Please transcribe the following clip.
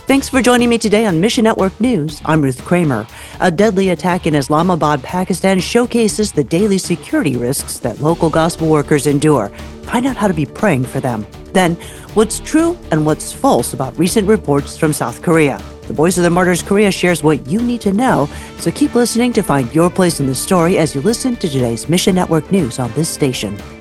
Thanks for joining me today on Mission Network News. I'm Ruth Kramer. A deadly attack in Islamabad, Pakistan showcases the daily security risks that local gospel workers endure. Find out how to be praying for them. Then, what's true and what's false about recent reports from South Korea. The Voice of the Martyrs Korea shares what you need to know, so keep listening to find your place in the story as you listen to today's Mission Network News on this station.